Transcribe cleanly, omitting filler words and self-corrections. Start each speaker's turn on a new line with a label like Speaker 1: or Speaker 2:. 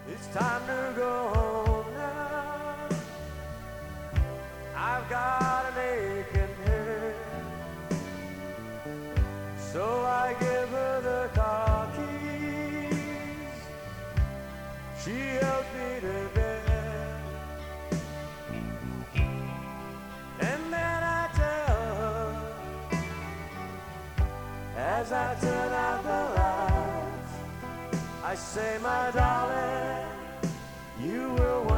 Speaker 1: It's time to go home now. I've got an aching head, so I give her the car keys. She helps me to bed, and then I tell her, as I turn out the lights, I say, my darling, you were